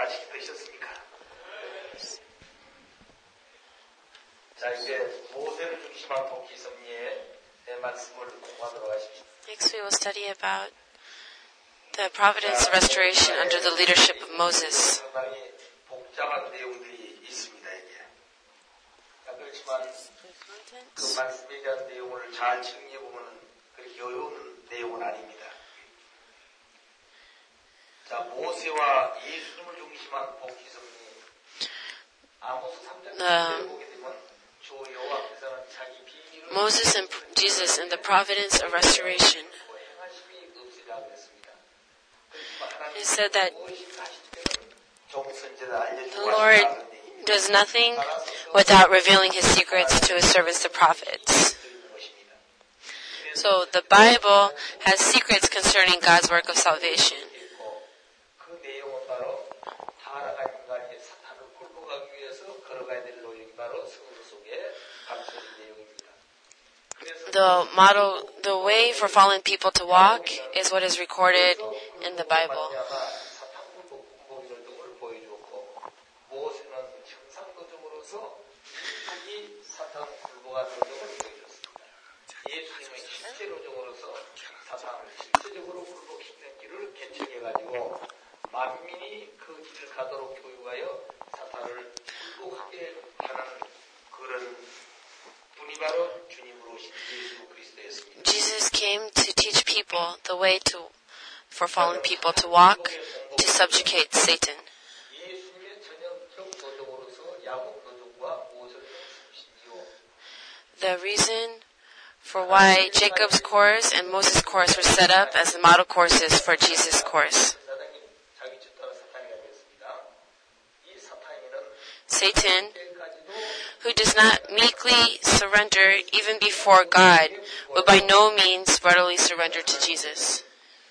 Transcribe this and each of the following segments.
맛있게 드셨습니까? 자, 이제 모세를 중심한 복귀 섭리의 말씀을 공부하도록 하십시오. Next we will study about the providence of restoration under the leadership of Moses. 상당히 복잡한 내용들이 있습니다, 이게. 그렇지만 그 말씀에 대한 내용을 잘 정리해보면 그렇게 어려운 내용은 아닙니다. 자, 모세와 예수님을 중심한 복귀 섭리. 아모스 3장을 보게 되면 주 여호와께서는 자기 비밀을 Moses and Jesus in the providence of restoration. It said that the Lord does nothing without revealing His secrets to His servants, the prophets. So the Bible has secrets concerning God's work of salvation. The way for fallen people to walk is what is recorded in the Bible. Jesus came to teach people the way for fallen people to walk, to subjugate Satan. The reason for why Jacob's course and Moses' course were set up as the model courses for Jesus' course. Satan, who does not meekly surrender even before God, will by no means readily surrender to Jesus.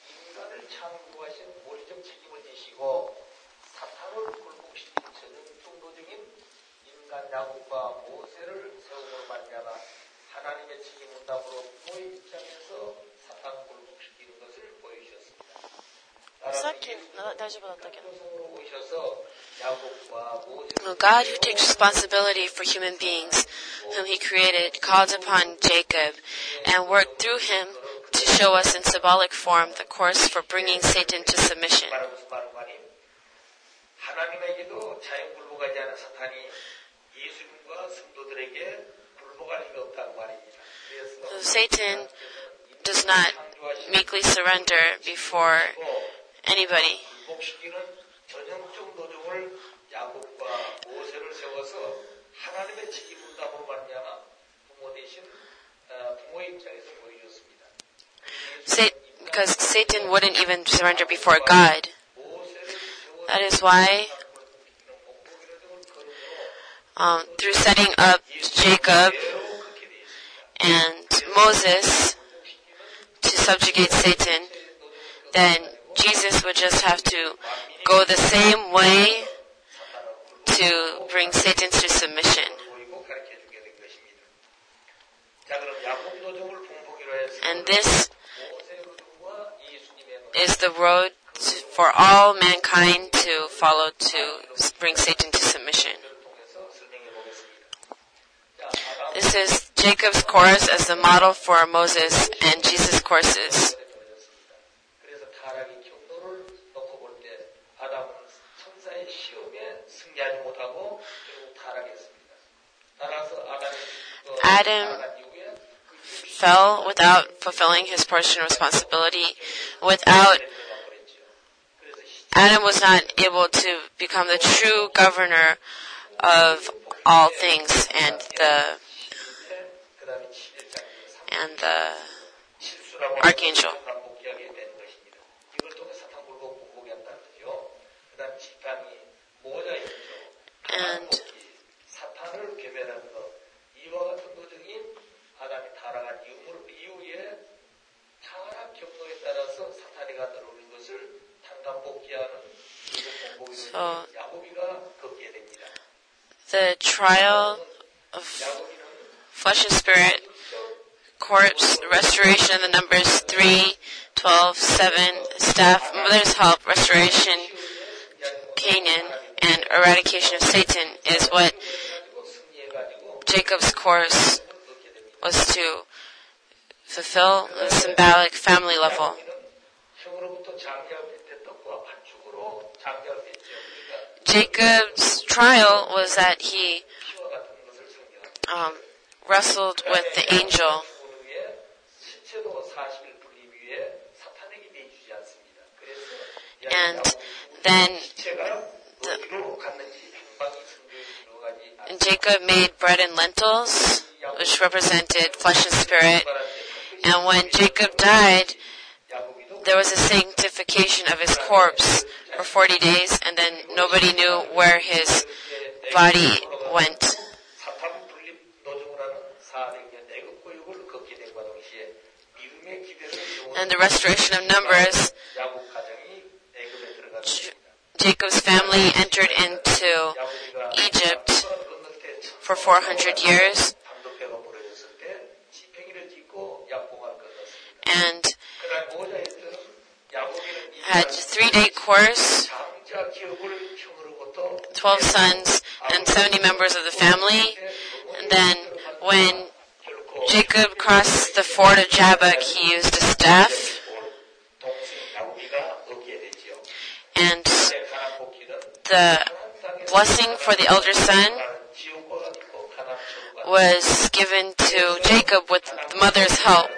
God, who takes responsibility for human beings, whom He created, called upon Jacob and worked through him to show us in symbolic form the course for bringing Satan to submission. So Satan does not meekly surrender before anybody. Because Satan wouldn't even surrender before God. That is why, through setting up Jacob and Moses to subjugate Satan, then Jesus would just have to go the same way to bring Satan to submission. And this is the road for all mankind to follow to bring Satan to submission. This is Jacob's course as the model for Moses and Jesus' courses. Adam fell without fulfilling his portion of responsibility. Adam was not able to become the true governor of all things and the archangel. And so the trial of flesh and spirit, corpse, restoration of the numbers 3, 12, 7, staff, mother's help, restoration Canaan and eradication of Satan is what Jacob's course was to fulfill the symbolic family level. Jacob's trial was that he wrestled with the angel. And then Jacob made bread and lentils, which represented flesh and spirit. And when Jacob died, there was a sanctification of his corpse for 40 days, and then nobody knew where his body went. And the restoration of Numbers, Jacob's family entered into Egypt for 400 years and had a 3-day course, 12 sons and 70 members of the family. And then when Jacob crossed the ford of Jabbok, he used a staff. And the blessing for the elder son was given to Jacob with the mother's help.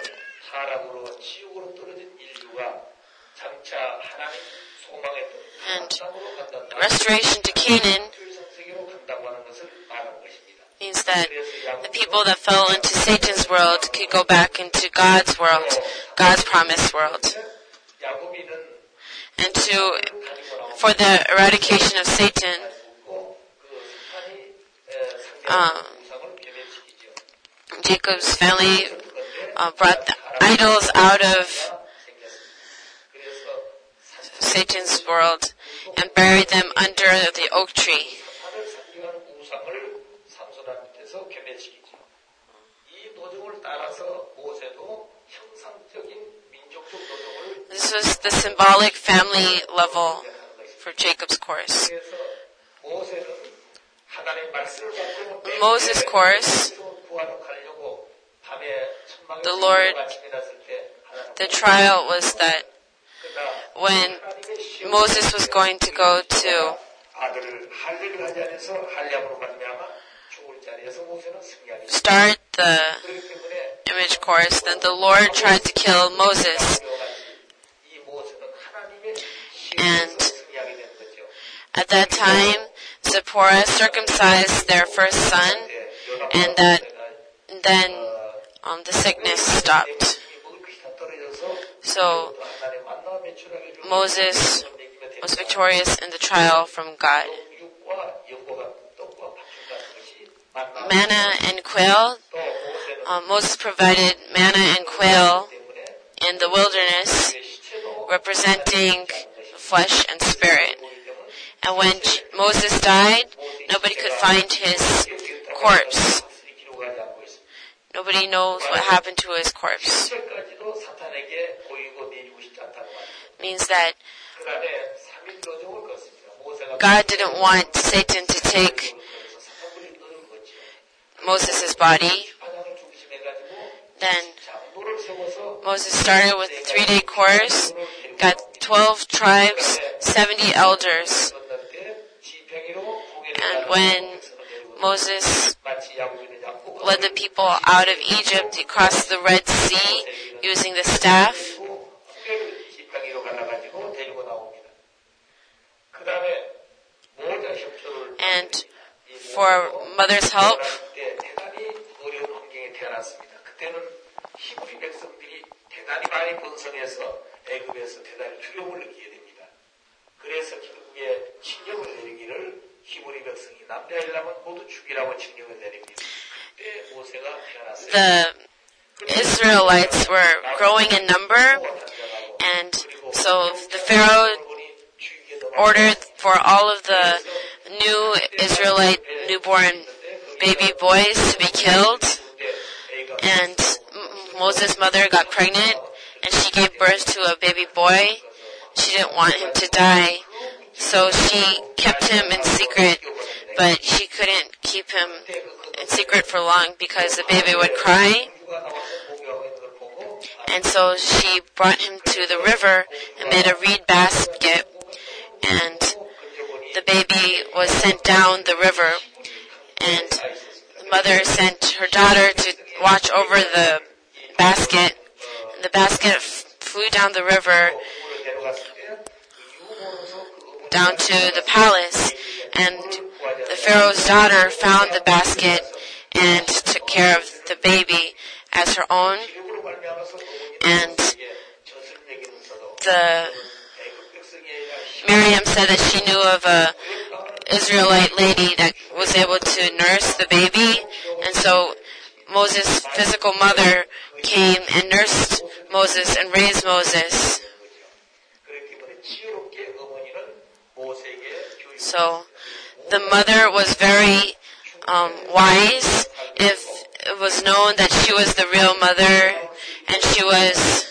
And the restoration to Canaan means that the people that fell into Satan's world could go back into God's world, God's promised world. And for the eradication of Satan, Jacob's family brought the idols out of Satan's world and buried them under the oak tree. This was the symbolic family level for Jacob's course. Moses' course, the trial was that when Moses was going to go to start the image course, then the Lord tried to kill Moses. And at that time, Zipporah circumcised their first son, and then the sickness stopped. So Moses was victorious in the trial from God. Manna and quail. Moses provided manna and quail in the wilderness, representing flesh and spirit. And when Moses died, nobody could find his corpse. Nobody knows what happened to his corpse. Means that God didn't want Satan to take Moses' body. Then Moses started with a 3-day course, got 12 tribes, 70 elders. And when Moses led the people out of Egypt, he crossed the Red Sea using the staff. And for mother's help, the Israelites were growing in number, and so the Pharaoh ordered for all of the new Israelite newborn baby boys to be killed, and Moses' mother got pregnant, and she gave birth to a baby boy. She didn't want him to die, So she kept him in secret, but she couldn't keep him in secret for long because the baby would cry. And so she brought him to the river and made a reed basket, and the baby was sent down the river, and the mother sent her daughter to watch over the basket. The basket flew down the river down to the palace, and the Pharaoh's daughter found the basket and took care of the baby as her own. And Miriam said that she knew of a Israelite lady that was able to nurse the baby, and so Moses' physical mother came and nursed Moses and raised Moses. So the mother was very wise. If it was known that she was the real mother and she was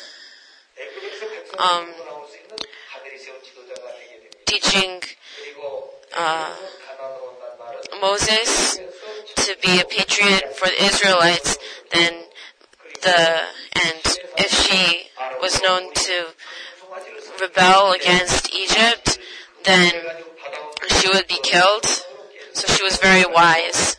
teaching Moses to be a patriot for the Israelites, and if she was known to rebel against Egypt, then she would be killed. So she was very wise.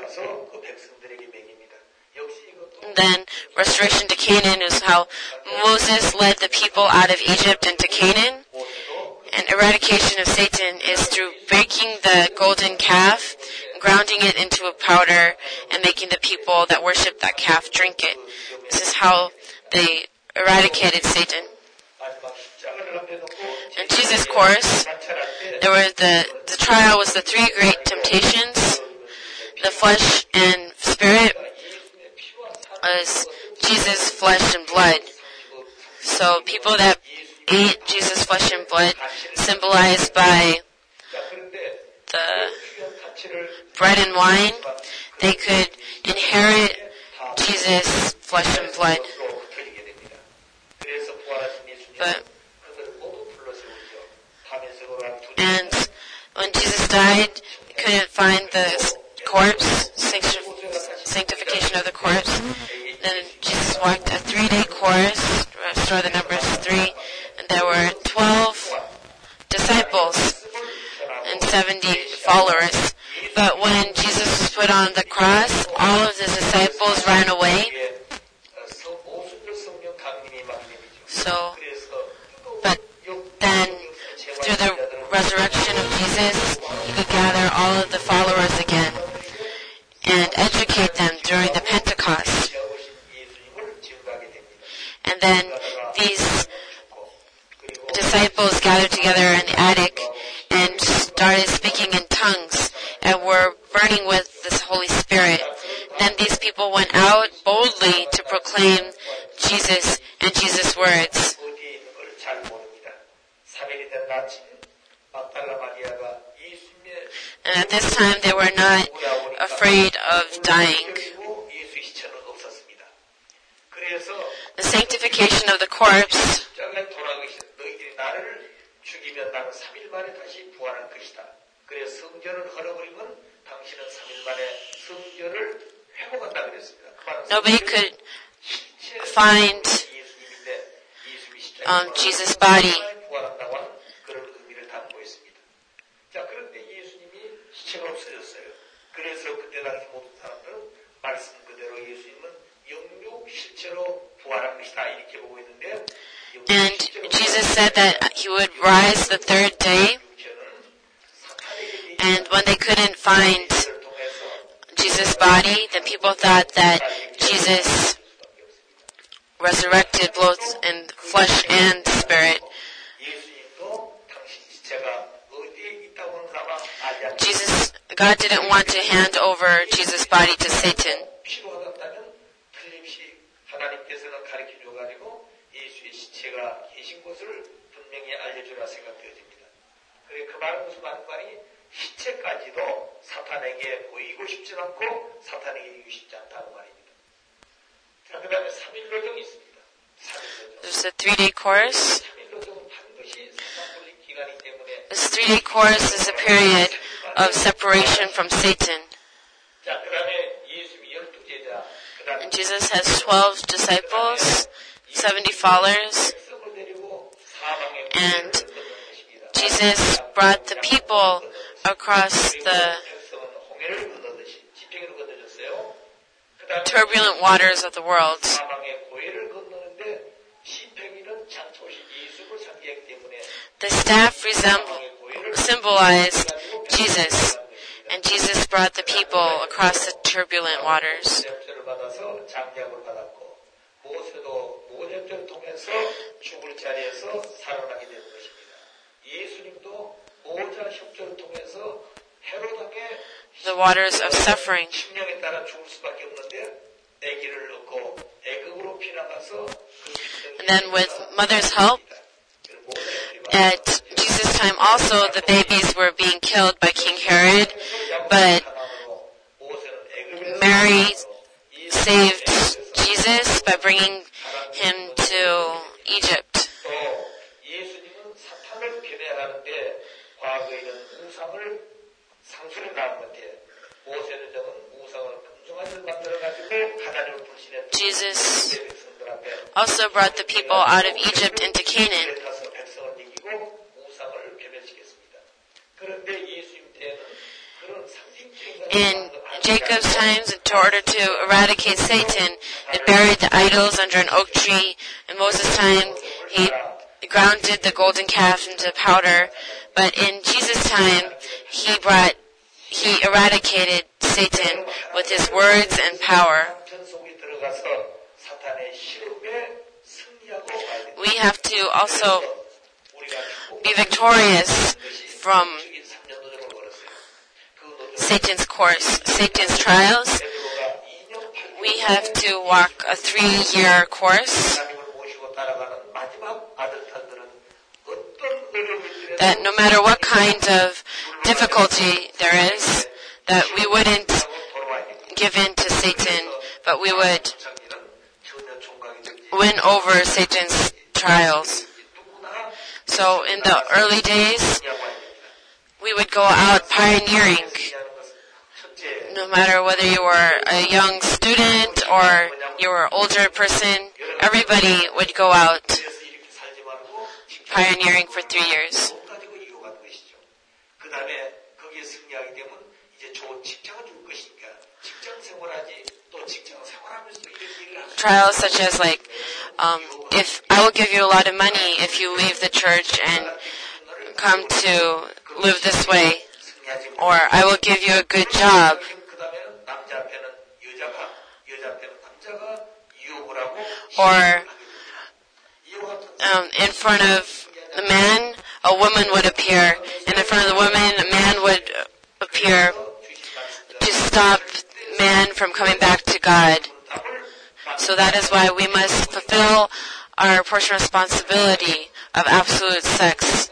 And then restoration to Canaan is how Moses led the people out of Egypt into Canaan. And eradication of Satan is through breaking the golden calf, grounding it into a powder, and making the people that worship that calf drink it. This is how they eradicated Satan. In Jesus' course, there were the trial was the three great temptations. The flesh and spirit was Jesus' flesh and blood. So people that ate Jesus' flesh and blood, symbolized by the bread and wine, they could inherit Jesus' flesh and blood. And when Jesus died, they couldn't find the corpse, sanctification of the corpse. Then Jesus walked a 3-day course, restore the numbers 3, and there were 12 disciples and 70 followers. But when Jesus was put on the cross, all of the disciples ran away. But then, through the resurrection of Jesus, he could gather all of the followers again and educate them during the Pentecost. And then these disciples gathered together in the attic and started speaking in tongues and were burning with the Holy Spirit. Then these people went out boldly to proclaim Jesus and Jesus' words. And at this time they were not afraid of dying. The sanctification of the corpse nobody could find Jesus' body. And Jesus said that he would rise the third day. And when they couldn't find Jesus' body, then people thought that Jesus resurrected both in flesh and spirit. God didn't want to hand over Jesus' body to Satan. There's a 3-day course. The This 3-day course is a period of separation from Satan. And Jesus has 12 disciples, 70 followers, and Jesus brought the people across the turbulent waters of the world. The staff symbolized Jesus, and Jesus brought the people across the turbulent waters. The waters of suffering. And then with mother's help, at Jesus' time also the babies were being killed by King Herod, but Mary saved Jesus by bringing him to Egypt. Jesus also brought the people out of Egypt into Canaan. In Jacob's times, in order to eradicate Satan, they buried the idols under an oak tree. In Moses' time, he grounded the golden calf into powder. But in Jesus' time, he eradicated Satan with his words and power. We have to also be victorious from Satan's course, Satan's trials. We have to walk a 3-year course that no matter what kind of difficulty there is, that we wouldn't give in to Satan, but we would win over Satan's trials. So in the early days, we would go out pioneering. No matter whether you were a young student or you were an older person, everybody would go out pioneering for 3 years. Trials such as if I will give you a lot of money if you leave the church and come to live this way, or I will give you a good job, or in front of the man, a woman would appear, and in front of the woman, a man would appear to stop man from coming back to God. So that is why we must fulfill our portion of responsibility of absolute sex.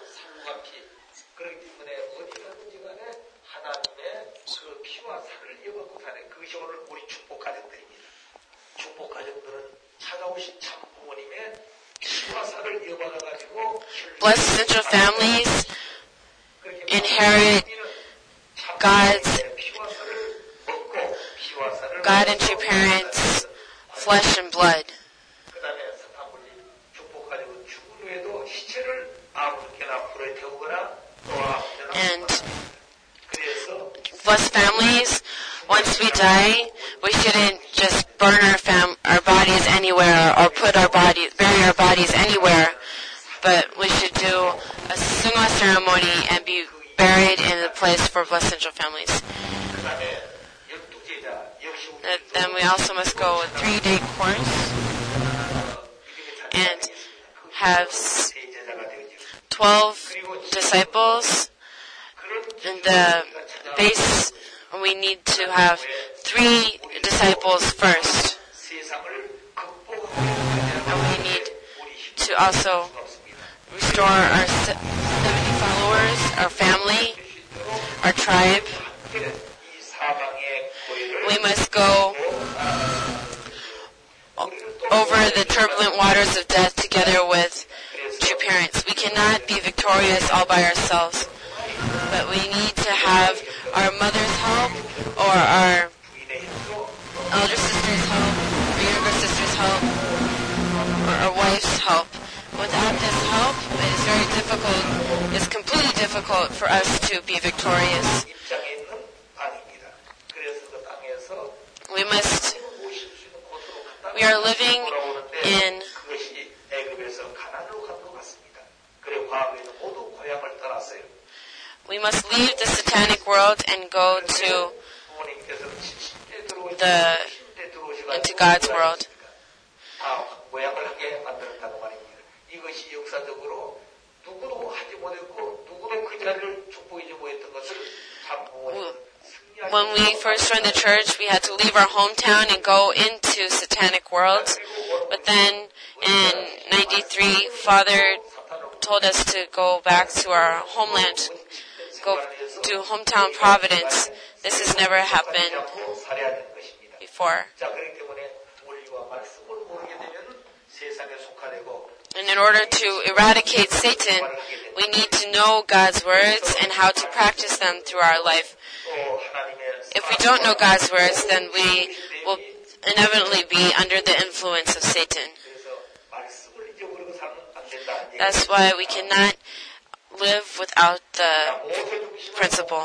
Blessed central families inherit God and true parents, flesh and blood. And blessed families, once we die, we shouldn't just burn our bodies anywhere or bury our bodies anywhere, but we should do a sungha ceremony and be buried in the place for blessed central families. Then we also must go a 3-day course and have 12 disciples. In the base, we need to have 3 disciples first. And we need to also restore our 70 followers, our family, our tribe. We must go over the turbulent waters of death together with true parents. We cannot be victorious victorious all by ourselves. But we need to have our mother's help or our elder sister's help or younger sister's help or our wife's help. Without this help, it is very difficult, it's completely difficult for us to be victorious. We are living in we must leave the satanic world and go into God's world. When we first joined the church, we had to leave our hometown and go into satanic worlds. But then in 93, Father told us to go back to our homeland, go to hometown Providence. This has never happened before. And in order to eradicate Satan, we need to know God's words and how to practice them through our life. If we don't know God's words, then we will inevitably be under the influence of Satan. That's why we cannot live without the principle.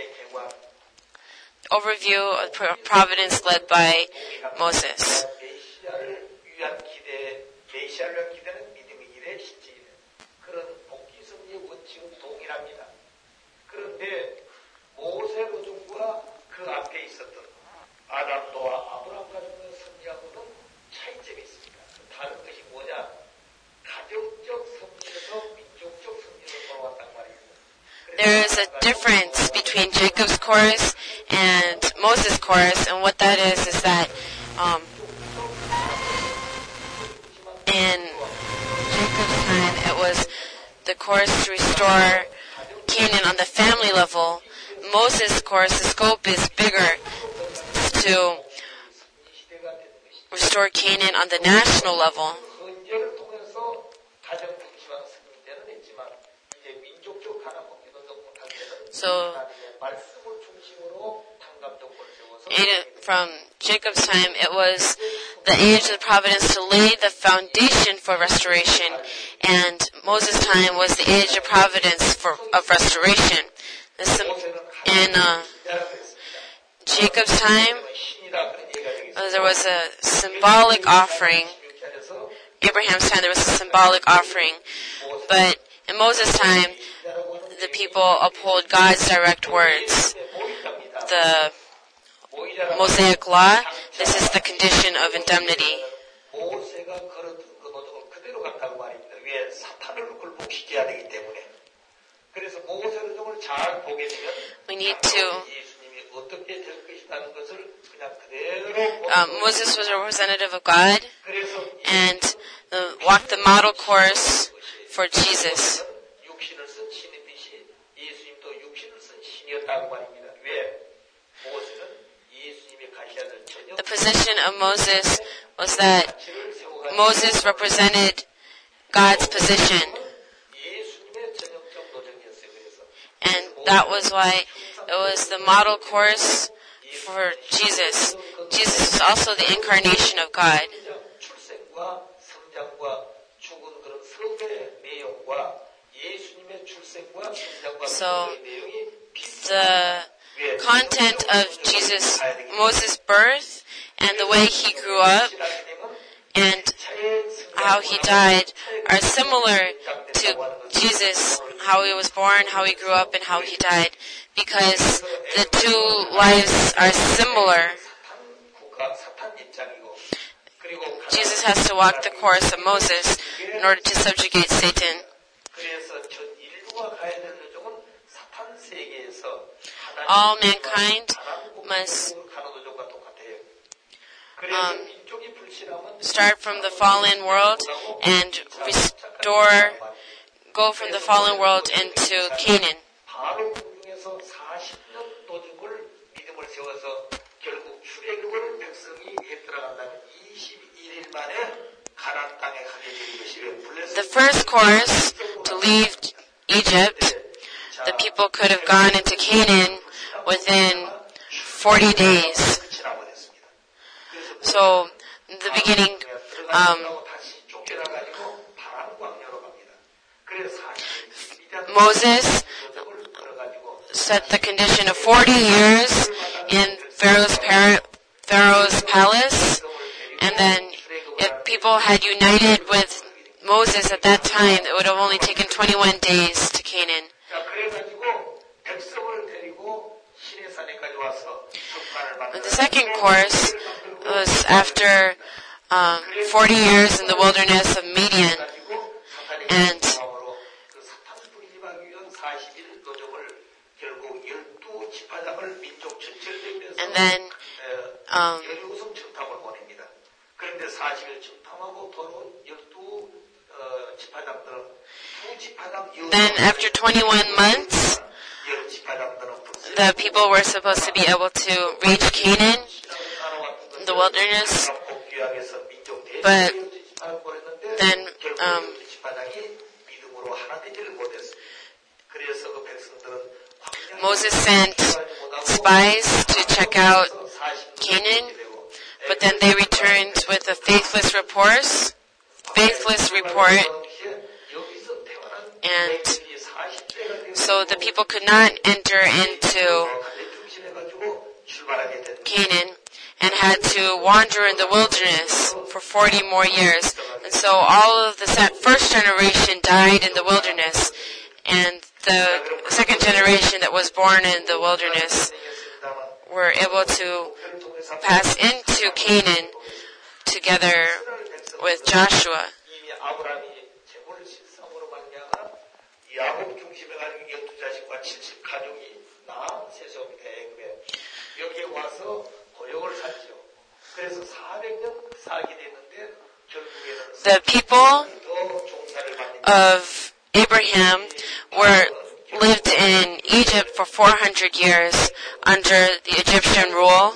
Overview of providence led by Moses. There is a difference between Jacob's chorus and Moses' chorus, and what that is that in Jacob's time it was the chorus to restore Canaan on the family level. Moses' chorus, the scope is bigger to restore Canaan on the national level. So, from Jacob's time, it was the age of providence to lay the foundation for restoration, and Moses' time was the age of providence of restoration. In Jacob's time, there was a symbolic offering. Abraham's time, there was a symbolic offering, but in Moses' time, the people uphold God's direct words. The Mosaic law, this is the condition of indemnity. We need to Moses was a representative of God and walked the model course for Jesus. The position of Moses was that Moses represented God's position. And that was why it was the model course for Jesus. Jesus is also the incarnation of God. So, the content of Moses' birth and the way he grew up and how he died are similar to Jesus, how he was born, how he grew up, and how he died, because the two lives are similar. Jesus has to walk the course of Moses in order to subjugate Satan. All mankind must start from the fallen world and go from the fallen world into Canaan. The first course to leave Egypt, the people could have gone into Canaan within 40 days. So, in the beginning, Moses set the condition of 40 years in Pharaoh's palace, and then if people had united with Moses at that time, it would have only taken 21 days to Canaan. The second course was after 40 years in the wilderness of Midian, and then after 21 months, the people were supposed to be able to reach Canaan, the wilderness, but then Moses sent spies to check out Canaan, but then they returned with a faithless report, and so the people could not enter into Canaan and had to wander in the wilderness for 40 more years. And so all of the first generation died in the wilderness, and the second generation that was born in the wilderness were able to pass into Canaan together with Joshua. The people of Abraham lived in Egypt for 400 years under the Egyptian rule.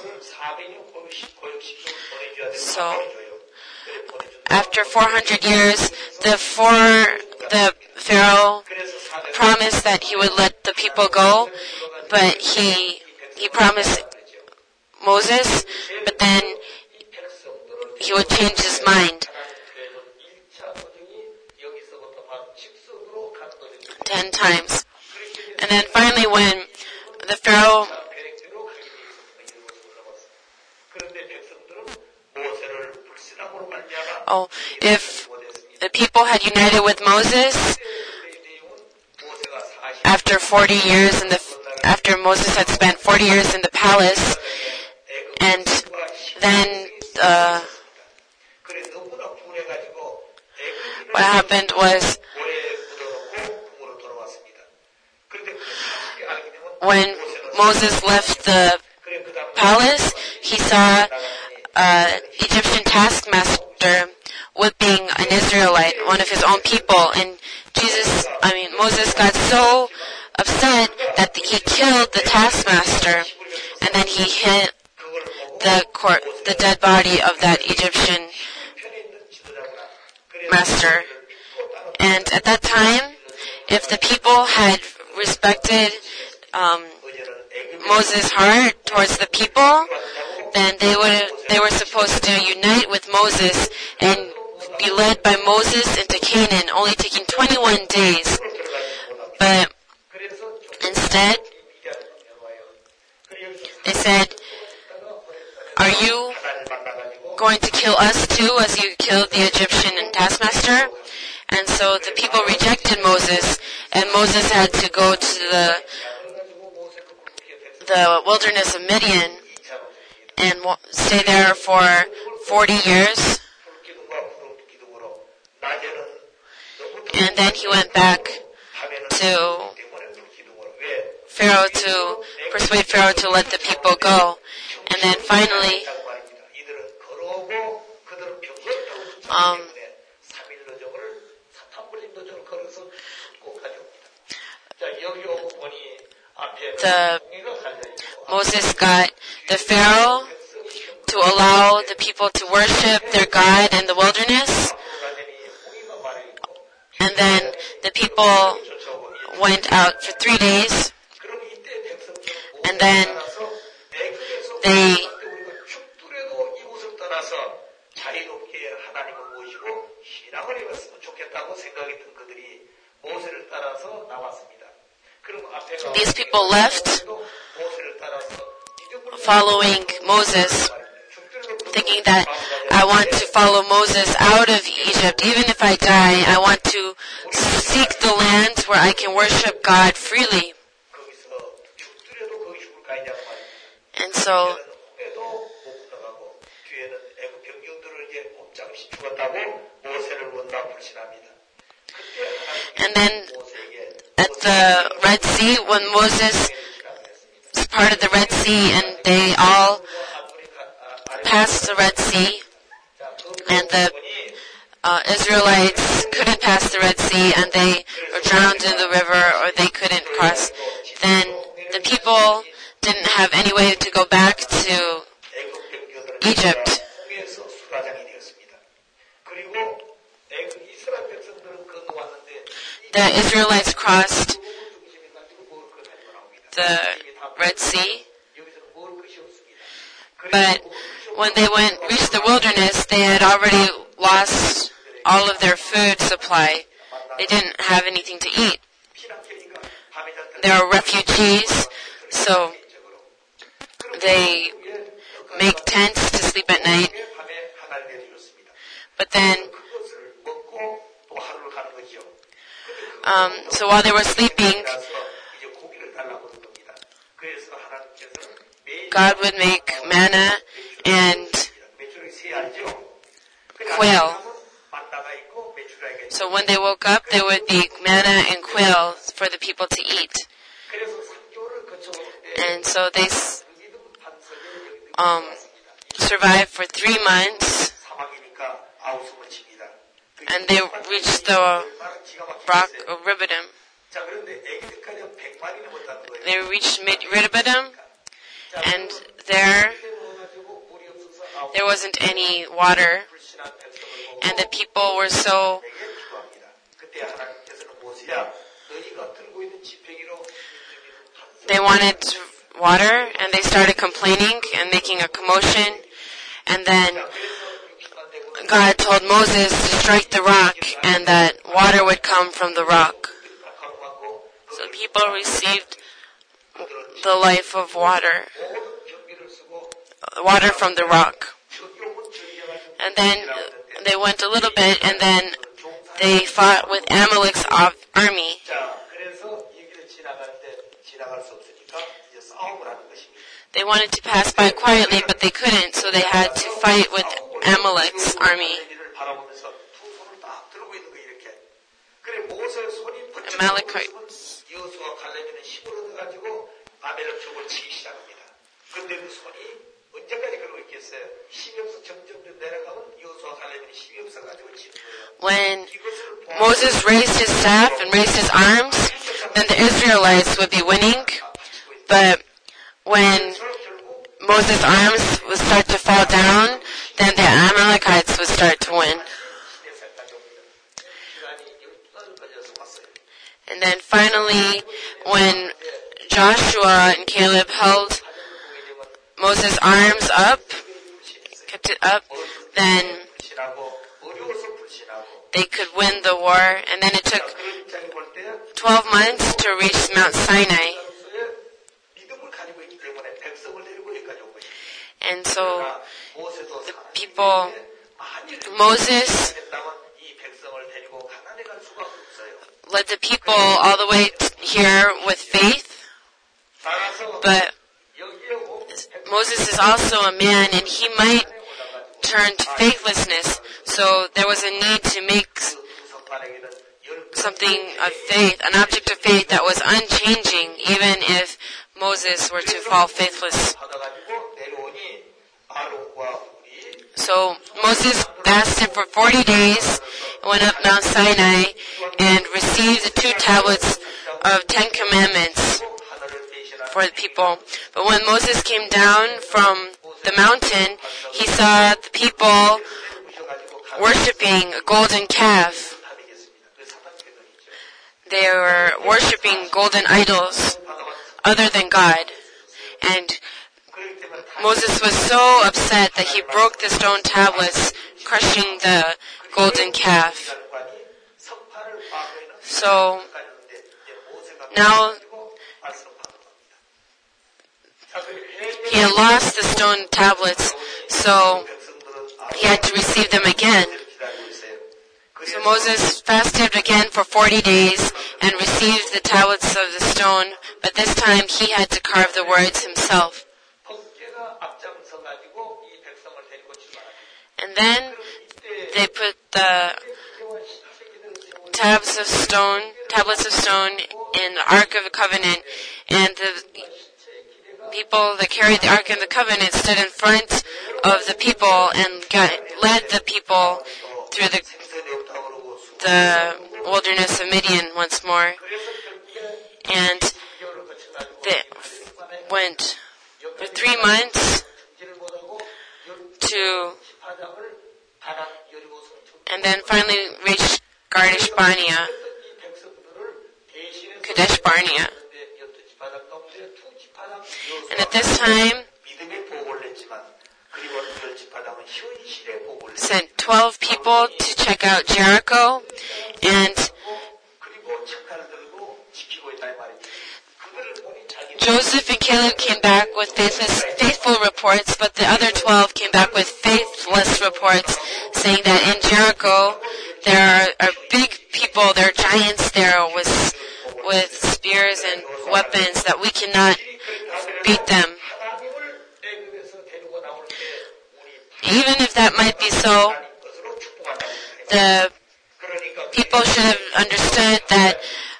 So, after 400 years, the Pharaoh promised that he would let the people go, but he promised Moses, but then he would change his mind 10 times. And then finally when the Pharaoh if the people had united with Moses after 40 years after Moses had spent 40 years in the palace, and then what happened was when Moses left the palace, he saw an Egyptian taskmaster whipping an Israelite, one of his own people, and Moses got so upset that he killed the taskmaster, and then he hit the dead body of that Egyptian master. And at that time, if the people had respected Moses' heart towards the people, then they were supposed to unite with Moses and be led by Moses into Canaan, only taking 21 days. But instead, they said, "Are you going to kill us too, as you killed the Egyptian taskmaster?" And so the people rejected Moses, and Moses had to go to the wilderness of Midian and stay there for 40 years. And then he went back to Pharaoh to persuade Pharaoh to let the people go. And then finally, Moses got the Pharaoh to allow the people to worship their God in the wilderness. And then the people went out for 3 days, and then they these people left following Moses, thinking that I want to follow Moses out of Egypt. Even if I die, I want to seek the land where I can worship God freely. And so and then at the Red Sea, when Moses was part of the Red Sea and they all passed the Red Sea, and the Israelites couldn't pass the Red Sea and they were drowned in the river, or they couldn't cross, then the people didn't have any way to go back to Egypt. The Israelites crossed the Red Sea, but when they reached the wilderness, they had already lost all of their food supply. They didn't have anything to eat. They were refugees, so they make tents to sleep at night. But then, so while they were sleeping, God would make manna and quail. So when they woke up, there would be manna and quail for the people to eat. And so they survived for 3 months, and they reached the rock of Rephidim. They reached Rephidim, and there wasn't any water, and the people were so they wanted water, and they started complaining and making a commotion, and then God told Moses to strike the rock and that water would come from the rock. So people received the life of water from the rock. And then they went a little bit, and then they fought with Amalek's army. They wanted to pass by quietly, but they couldn't, so they had to fight with Amalek's army. Amalekites. When Moses raised his staff and raised his arms, then the Israelites would be winning. But when Moses' arms would start to fall down, then the Amalekites would start to win. And then finally, when Joshua and Caleb held Moses' arms up, kept it up, then they could win the war. And then it took 12 months to reach Mount Sinai. And so the people, Moses led the people all the way here with faith, but Moses is also a man, and he might turn to faithlessness. So there was a need to make something of faith, an object of faith that was unchanging, even if Moses were to fall faithless. So Moses fasted for 40 days, went up Mount Sinai, and received the 2 tablets of 10 commandments for the people. But when Moses came down from the mountain, he saw the people worshiping a golden calf. they were worshipping golden idols other than God. And Moses was so upset that he broke the stone tablets, crushing the golden calf. So now he had lost the stone tablets, so he had to receive them again. So Moses fasted again for 40 days and received the tablets of the stone, but this time he had to carve the words himself. And then they put the tablets of stone in the Ark of the Covenant, and the people that carried the Ark of the Covenant stood in front of the people and led the people through the wilderness of Midian once more. And they went for 3 months and then finally reached Kadesh Barnea. And at this time, sent 12 people to check out Jericho, and Joseph and Caleb came back with faithful reports, but the other 12 came back with faithless reports, saying that in Jericho there are big people, there are giants there with spears and weapons that we cannot beat them. Even if that might be so, the people should have understood that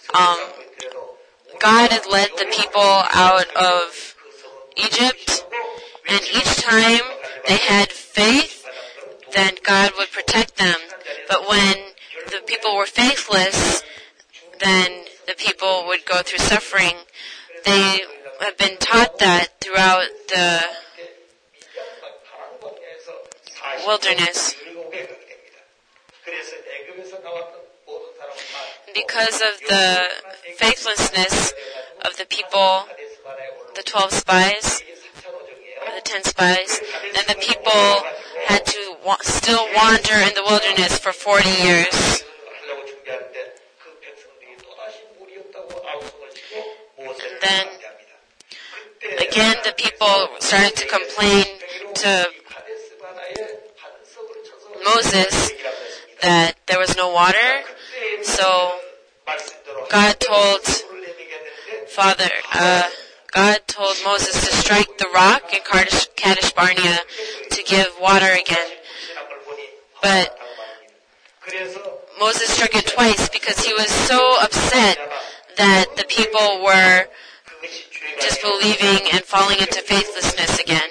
God had led the people out of Egypt, and each time they had faith, then God would protect them. But when the people were faithless, then the people would go through suffering. They have been taught that throughout the wilderness. Because of the faithlessness of the people, the 12 spies, the 10 spies, then the people had to still wander in the wilderness for 40 years. And then, again, the people started to complain to Moses that there was no water, so God told Moses to strike the rock in Kadesh Barnea to give water again. But Moses struck it twice because he was so upset that the people were disbelieving and falling into faithlessness again.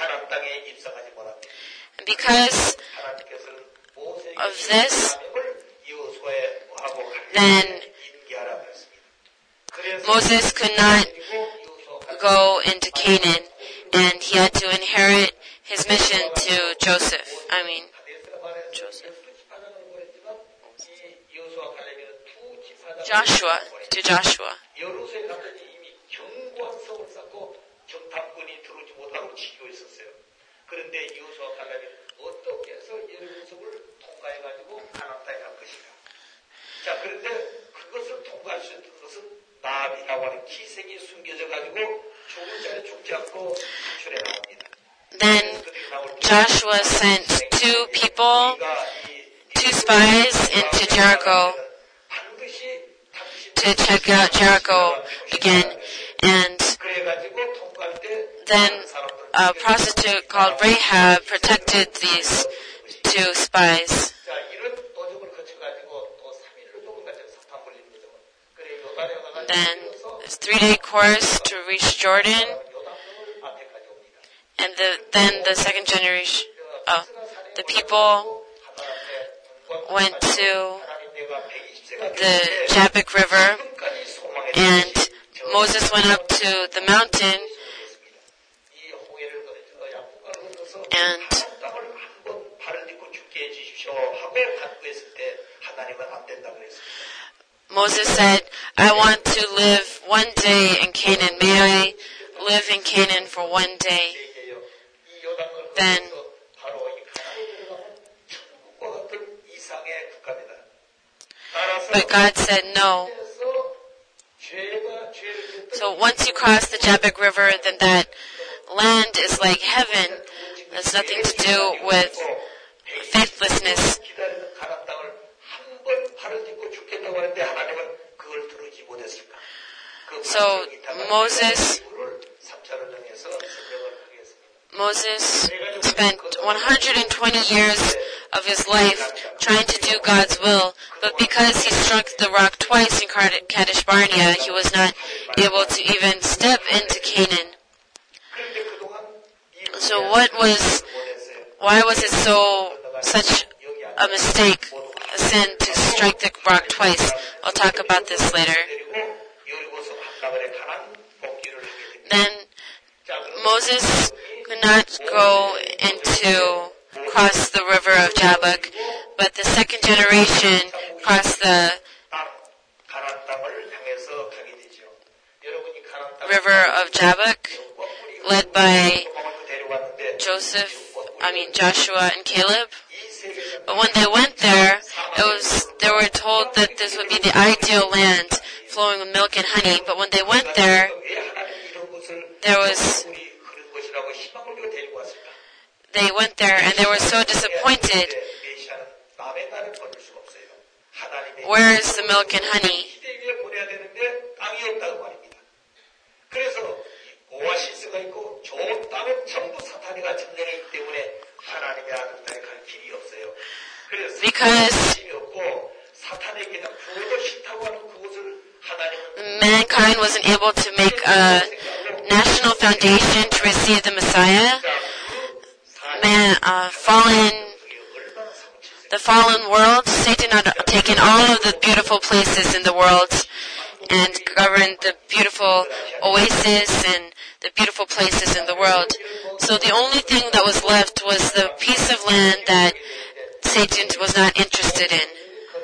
And because of this, then Moses could not go into Canaan, and he had to inherit his mission to Joshua. Then Joshua sent 2 spies into Jericho to check out Jericho again, and then a prostitute called Rahab protected these 2 spies. Then this 3-day course to reach Jordan, and then the second generation, the people went to the Jabbok River, and Moses went up to the mountain, and Moses said, I want to live one day in Canaan. May I live in Canaan for one day? Then, but God said no. So once you cross the Jabbok River, then that land is like heaven. That's nothing to do with faithlessness. So Moses spent 120 years of his life trying to do God's will, but because he struck the rock twice in Kadesh Barnea, he was not able to even step into Canaan. So why was it such a mistake, a sin to strike the rock twice? I'll talk about this later. Then Moses could not go cross the river of Jabbok, but the second generation crossed the river of Jabbok, led by Joshua and Caleb. But when they went there, they were told that this would be the ideal land, flowing with milk and honey. But when they went there, and they were so disappointed. Where is the milk and honey? Because mankind wasn't able to make a national foundation to receive the Messiah. The fallen world, Satan had taken all of the beautiful places in the world and governed the beautiful oases and the beautiful places in the world. So the only thing that was left was the piece of land that Satan was not interested in.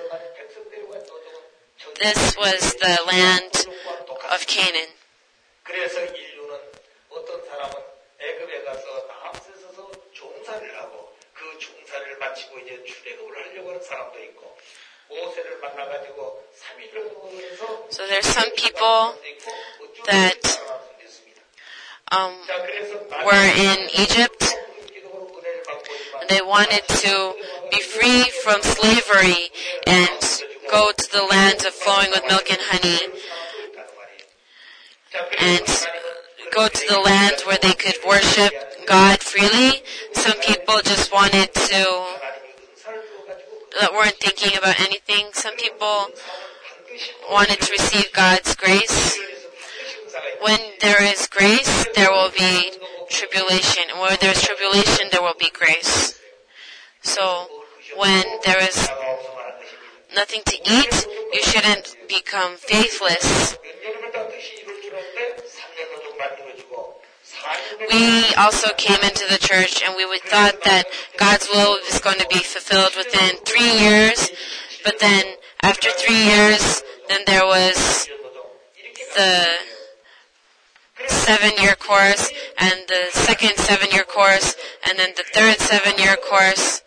This was the land of Canaan. So there's some people that were in Egypt. They wanted to be free from slavery and go to the land of flowing with milk and honey, and go to the land where they could worship God freely. Some people just wanted that weren't thinking about anything. Some people wanted to receive God's grace. When there is grace, there will be tribulation. And where there is tribulation, there will be grace. So, when there is nothing to eat, you shouldn't become faithless. We also came into the church and we thought that God's will is going to be fulfilled within 3 years, but then after 3 years, then there was the 7-year course, and the second 7-year course, and then the third 7-year course.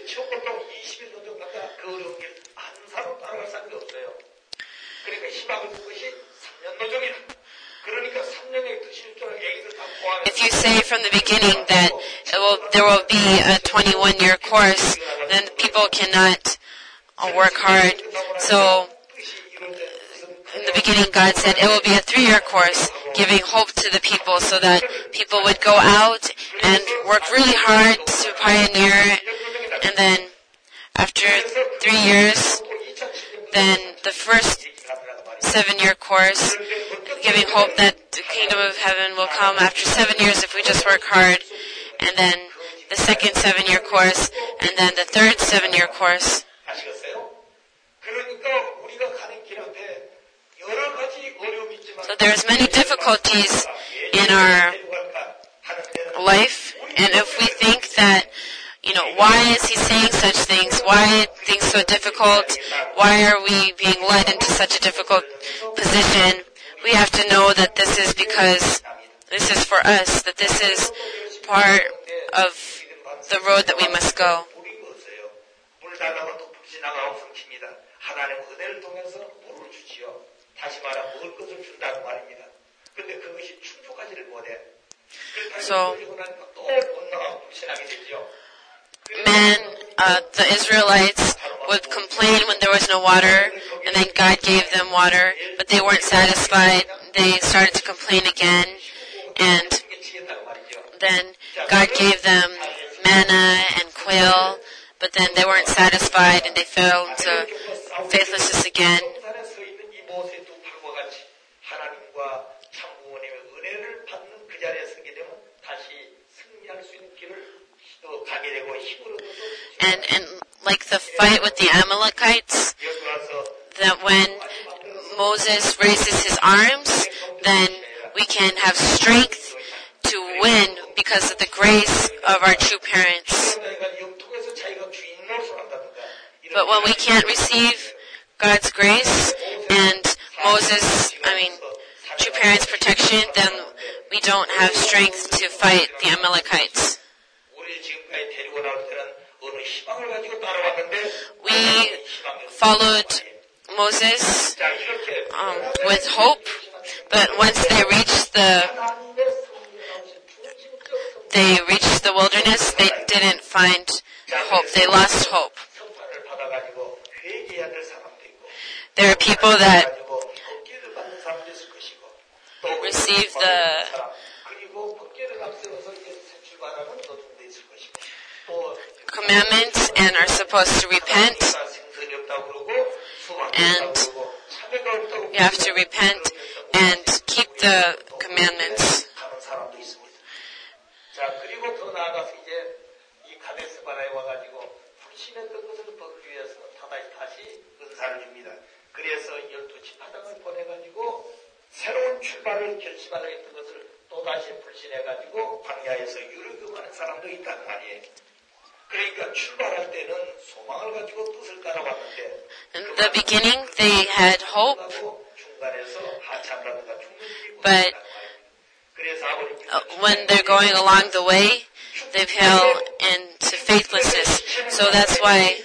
If you say from the beginning that there will be a 21-year course, then people cannot work hard. So, in the beginning, God said it will be a 3-year course, giving hope to the people so that people would go out and work really hard to pioneer. And then, after 3 years, then the first 7-year course, giving hope that the kingdom of heaven will come after 7 years if we just work hard. And then the second 7-year course, and then the third 7-year course. So there's many difficulties in our life, and if we think that, why is he saying such things? Why are things so so difficult? Why are we being led into such a difficult position? We have to know that this is because this is for us, that this is part of the road that we must go. So, the Israelites would complain when there was no water, and then God gave them water, but they weren't satisfied. They started to complain again, and then God gave them manna and quail, but then they weren't satisfied, and they fell into faithlessness again. And like the fight with the Amalekites, that when Moses raises his arms, then we can have strength to win because of the grace of our true parents. But when we can't receive God's grace and true parents' protection, then we don't have strength to fight the Amalekites. We followed Moses with hope, but once they reached the wilderness, they didn't find hope. They lost hope. There are people that receive the commandments and are supposed to repent, and you have to repent and keep the commandments. 새로운 출발을 결심하려 했던 것을 또다시 불신해가지고 광야에서 유르교하는 사람도 있단 말이에요. 그러니까 출발할 때는 소망을 가지고 뜻을 따라왔는데 In the beginning, they had hope, but when they're going along the way, they fell into faithlessness. So that's why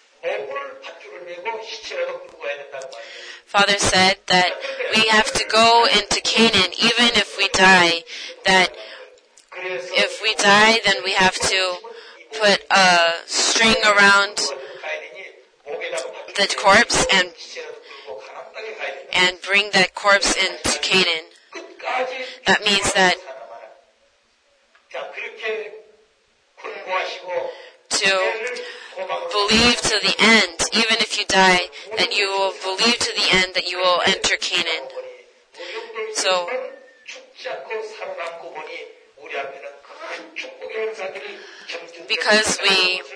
Father said that we have to go into Canaan even if we die. That if we die, then we have to put a string around the corpse and bring that corpse into Canaan. That means that to believe to the end, even if you die, that you will believe to the end that you will enter Canaan. So, because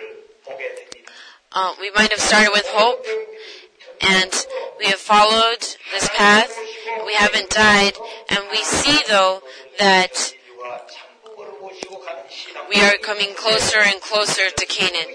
we might have started with hope, and we have followed this path, we haven't died, and we see though that we are coming closer and closer to Canaan.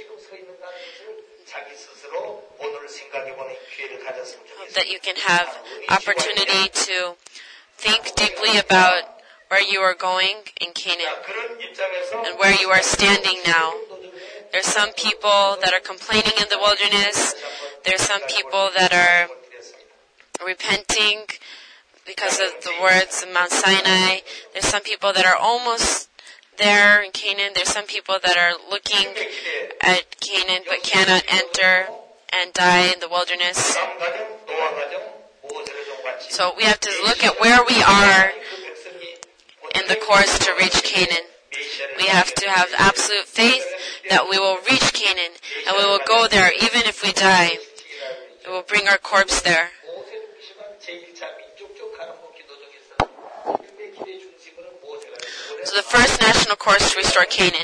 That you can have opportunity to think deeply about where you are going in Canaan and where you are standing now. There's some people that are complaining in the wilderness. There's some people that are repenting because of the words of Mount Sinai. There's some people that are almost there in Canaan. There's some people that are looking at Canaan but cannot enter and die in the wilderness. So we have to look at where we are in the course to reach Canaan. We have to have absolute faith that we will reach Canaan and we will go there even if we die. We will bring our corpse there. So the first national course to restore Canaan.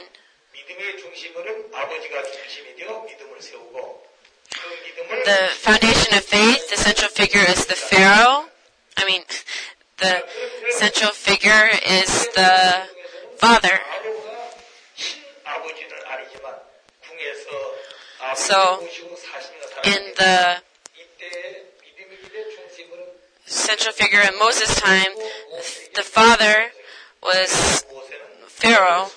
The foundation of faith, the central figure is the Pharaoh. The central figure is the father. So, in the central figure in Moses' time, the father was Pharaoh,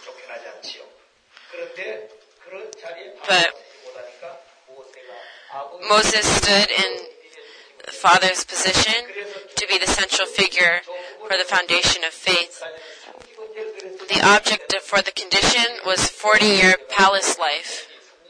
but Moses stood in the father's position to be the central figure for the foundation of faith. The object for the condition was 40-year palace life.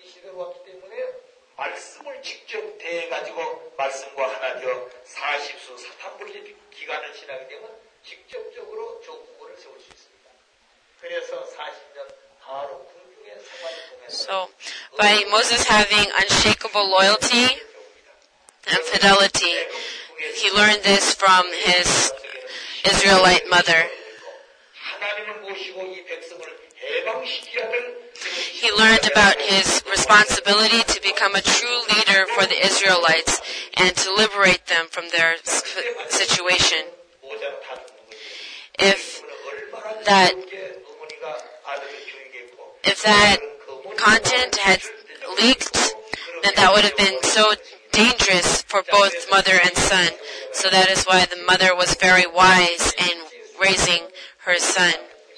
말씀을 직접 대해가지고 말씀과 하나 되어 40수 사탄분리 기간을 지나게 되면 직접적으로 조국을 세울 수 있습니다. 그래서 40년 바로 궁중의 생활을 통해서 So, by Moses having unshakable loyalty and fidelity, he learned this from his Israelite mother. 하나님을 모시고 이 백성을 해방시켜야 될 He learned about his responsibility to become a true leader for the Israelites and to liberate them from their situation. If that content had leaked, then that would have been so dangerous for both mother and son. So that is why the mother was very wise in raising her son.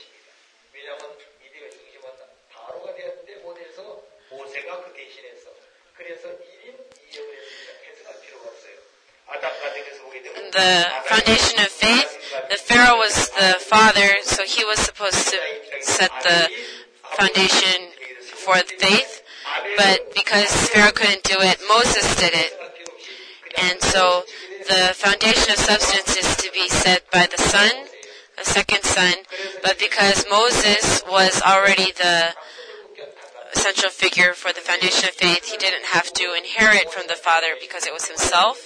In the foundation of faith, the Pharaoh was the father, so he was supposed to set the foundation for faith. But because Pharaoh couldn't do it, Moses did it. And so the foundation of substance is to be set by the son, the second son. But because Moses was already the central figure for the foundation of faith, he didn't have to inherit from the father because it was himself.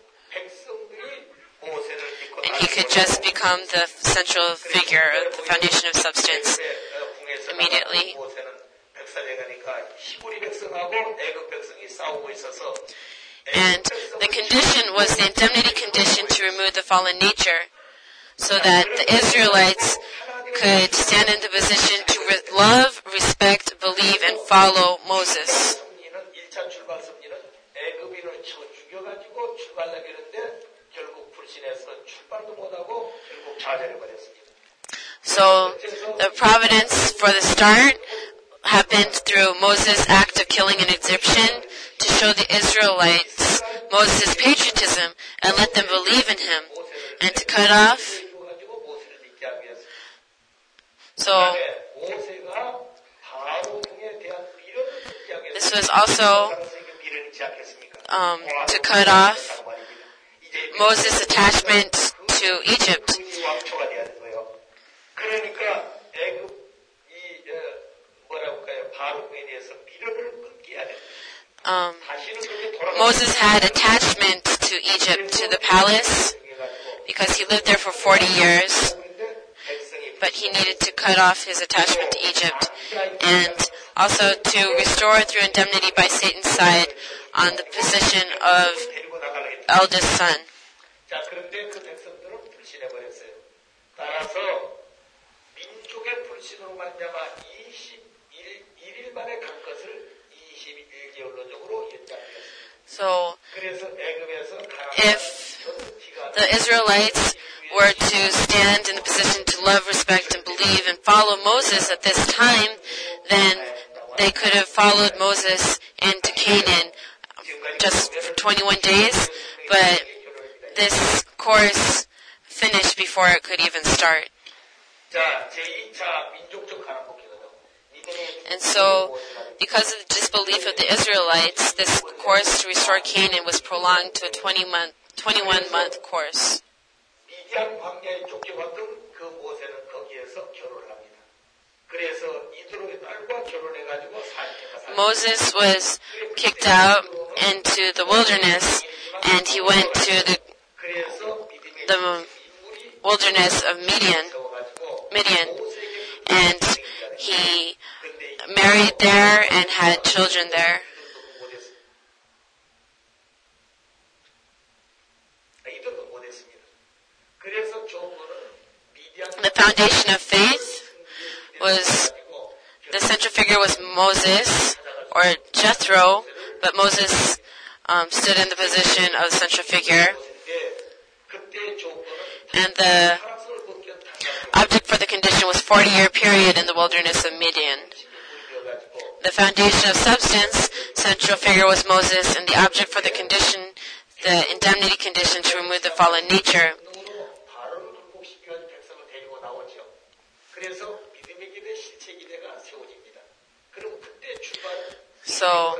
And he could just become the central figure of the foundation of substance immediately. And the condition was the indemnity condition to remove the fallen nature, so that the Israelites could stand in the position to love, respect, believe, and follow Moses. So the providence for the start happened through Moses' act of killing an Egyptian to show the Israelites Moses' patriotism and let them believe in him, and to cut off. So this was also to cut off Moses' attachment to Egypt. Moses had attachment to Egypt, to the palace, because he lived there for 40 years, but he needed to cut off his attachment to Egypt, and also to restore through indemnity by Satan's side on the position of eldest son. So, if the Israelites were to stand in the position to love, respect, and believe and follow Moses at this time, then they could have followed Moses into Canaan just for 21 days, but this course finished before it could even start. And so, because of the disbelief of the Israelites, this course to restore Canaan was prolonged to a 21-month course. Moses was kicked out into the wilderness, and he went to the wilderness of Midian, and he married there and had children there. The foundation of faith was, the central figure was Moses, or Jethro, but Moses stood in the position of the central figure. And the object for the condition was 40-year period in the wilderness of Midian. The foundation of substance, central figure was Moses, and the object for the condition, the indemnity condition to remove the fallen nature. So,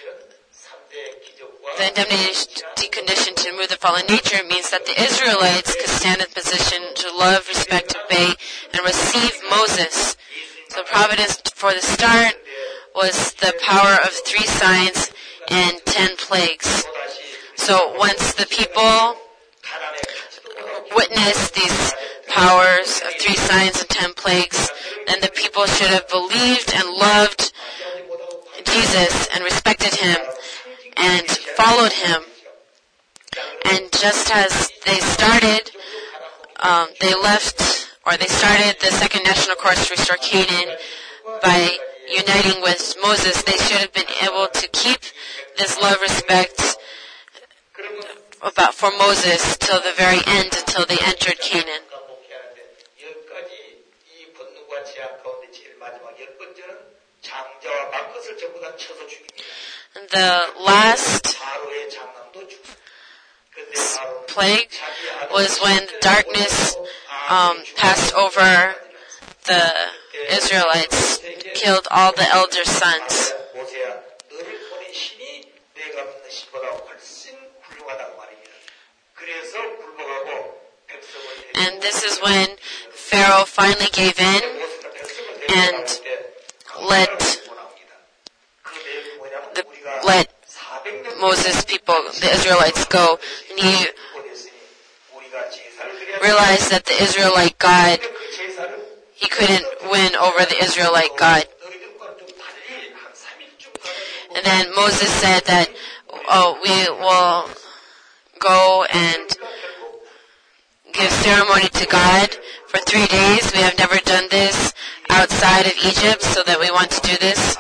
the indemnity condition to remove the fallen nature means that the Israelites could stand in position to love, respect, obey, and receive Moses. So providence for the start was the power of 3 signs and 10 plagues. So once the people witnessed these powers of 3 signs and 10 plagues, then the people should have believed and loved Jesus and respected him and followed him. And just as they started, they started the second national course to restore Canaan by uniting with Moses, they should have been able to keep this love, respect for Moses till the very end, until they entered Canaan. And the last plague was when darkness passed over the Israelites, killed all the elder sons. And this is when Pharaoh finally gave in and let Moses' people, the Israelites, go. And he realized that the Israelite God, he couldn't win over the Israelite God. And then Moses said that, we will go and give ceremony to God for 3 days. We have never done this outside of Egypt, so that we want to do this.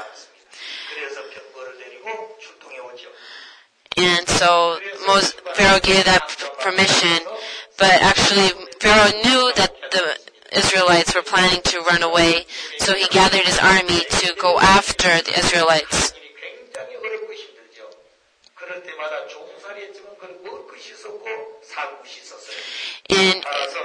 And so Pharaoh gave that permission, but actually Pharaoh knew that the Israelites were planning to run away, so he gathered his army to go after the Israelites. And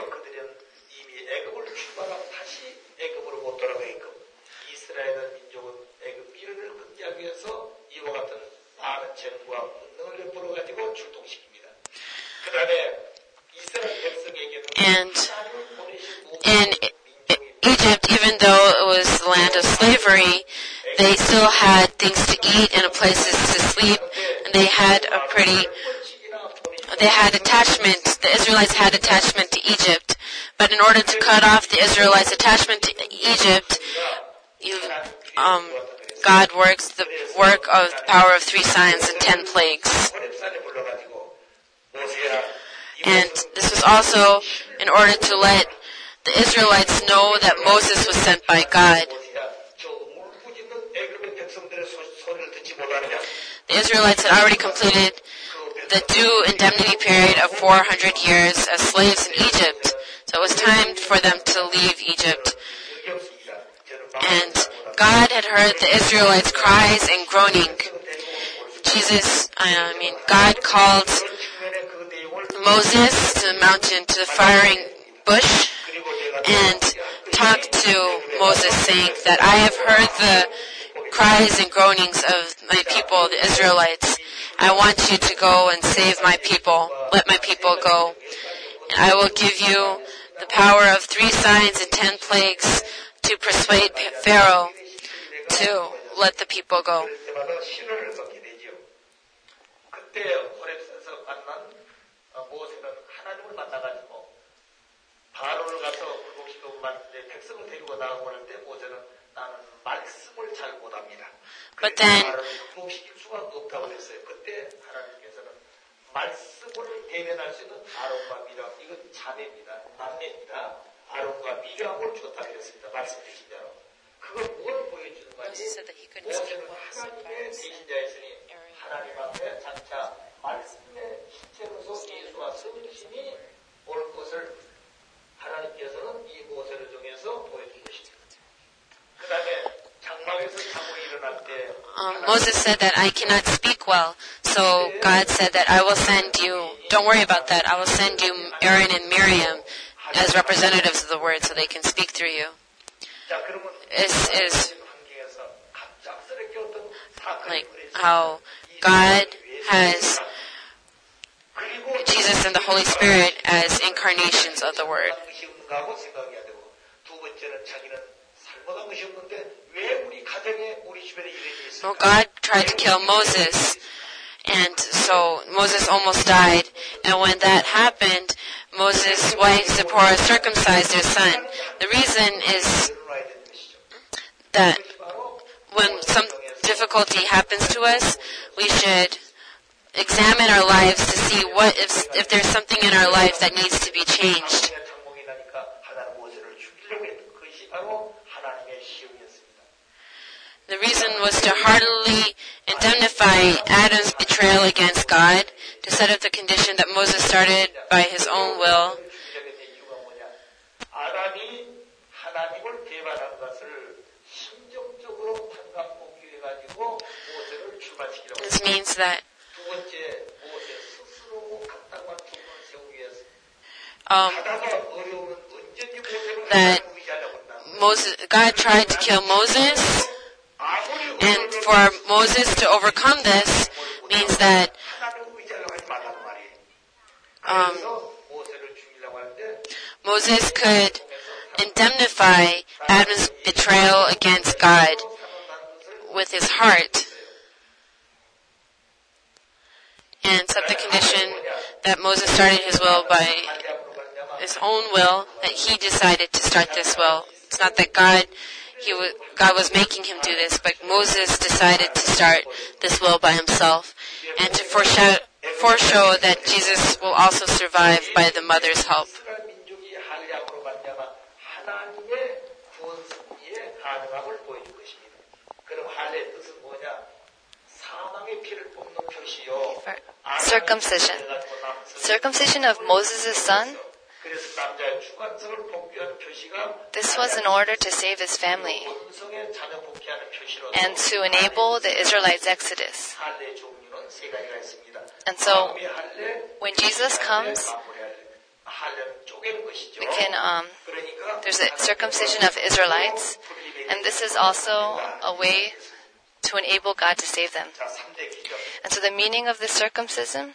in Egypt, even though it was the land of slavery, they still had things to eat and places to sleep, and they had attachment, the Israelites had attachment to Egypt. But in order to cut off the Israelites' attachment to Egypt, God works the work of the power of 3 signs and 10 plagues. And this was also in order to let the Israelites know that Moses was sent by God. The Israelites had already completed the due indemnity period of 400 years as slaves in Egypt. So it was time for them to leave Egypt. And God had heard the Israelites' cries and groaning. God called Moses to the mountain, to the firing bush, and talked to Moses, saying that I have heard the cries and groanings of my people, the Israelites. I want you to go and save my people. Let my people go. And I will give you the power of 3 signs and 10 plagues to persuade Pharaoh to let the people go. But then 그건 뭘 보여주는 Moses 말이에요? said that he couldn't speak 모세는 well, so God 하나님의 sent 대신자였으니 Aaron. 하나님 앞에 장차 말씀의 실체로서 예수와 성신이 올 것을 하나님께서는 이 모세를 통해서 보여준 것입니다. 그 다음에 장막에서 자고 일어날 때 Moses said that I cannot speak well, so God said that I will send you, don't worry about that, I will send you Aaron and Miriam as representatives of the word so they can speak through you. 자, 그러면 Is 환경에서 갑작스럽게 어떤 사건이 like 벌어졌습니다. how God has Jesus and the Holy Spirit as incarnations of the word. 것이 없는가고 생각해야 되고 두 번째는 자기는 잘못한 것이 없는데 왜 우리 가정에 우리 주변에 이런 일이 Well, 있을까? God tried to kill Moses, and so Moses almost died. And when that happened, Moses' wife Zipporah circumcised her son. The reason is 열어놔야 되는 것이죠. that 바로 when some difficulty happens to us, we should examine our lives to see what if there's something in our life that needs to be changed. 하나님의 장목이 나니까 하나님 모세를 죽이려고 했던 그것이 바로 하나님의 시험이었습니다. The reason was to heartily indemnify Adam's betrayal against God, to set up the condition that Moses started by his own will. 죽이려고 했던 이유가 뭐냐? 아담이 하나님을 배반한 것을 심정적으로 반감복귀해가지고 모세를 출발시키려고 했습니다. This means that 두 번째, 모세 스스로 각당만 두번 세우기 위해서 um, 하다가 어려우면 언제든지 모세를 that 하나님 의지하려고 한다. God tried to kill Moses, 아무리 and for Moses to overcome this means that 하나님 의지하려고 하지 말라고 말이에요. um, 그래서 모세를 죽이려고 하는데 Moses could indemnify Adam's betrayal against God with his heart and set the condition that Moses started his will by his own will, that he decided to start this will. It's not that God was making him do this, but Moses decided to start this will by himself and to foreshow that Jesus will also survive by the mother's help. 이스라엘 민족이 할례함으로 말미암아 하나님의 구원 섭리의 가능함을 보여준 것입니다. 그럼 할례의 뜻은 뭐냐? 사망의 피를 뽑는 표시요. Circumcision. Circumcision of Moses' son, 그래서 남자의 주관성을 복귀하는 표시가 this was in order to save his family 원성의 자녀 복귀하는 표시로 and to enable the Israelites' exodus. 할례 종류는 세 가지가 있습니다. And so, 마음의 할례, when Jesus comes, 마무리 할례는 쪼개는 것이죠. we can, 그러니까 there's a circumcision of Israelites, and this is also a way to enable God to save them. 자, 3대 기적. And so the meaning of this circumcision